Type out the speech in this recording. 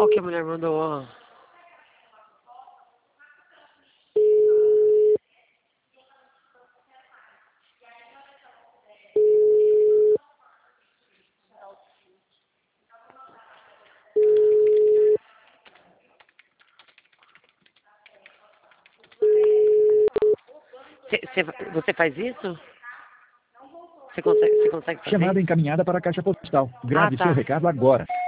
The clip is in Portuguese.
Olha o que a mulher mandou, ó. Você faz isso? Você consegue fazer Chamada isso? encaminhada para a caixa postal. Grave Ah, tá. seu recado agora.